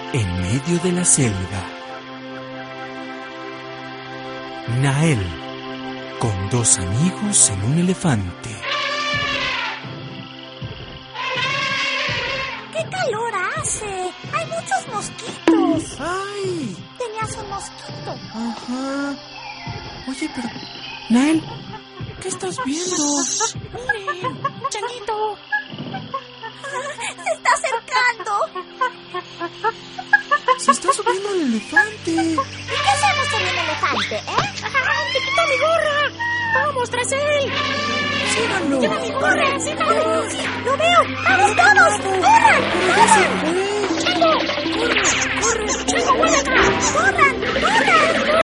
en medio de la selva. Nael, con 2 amigos en un elefante. ¡Qué calor hace! ¡Hay muchos mosquitos! ¡Ay! Tenías un mosquito. Ajá. Oye, pero... Nael, ¿qué estás viendo? ¡Miren! ¡Changuito! ¡Se está acercando! Se está subiendo al elefante. ¿Y qué hacemos con el elefante, ¡Te quitó mi gorra! ¡Vamos tras él! Síganlo. ¡Lleva mi gorra! ¡Síganlo! ¡Lo veo! ¡Vamos todos! ¡Corran! ¡Corran! ¡Chango! ¡Corre! ¡Corre! ¡Chango, vuelve acá! ¡Corran! ¡Corran!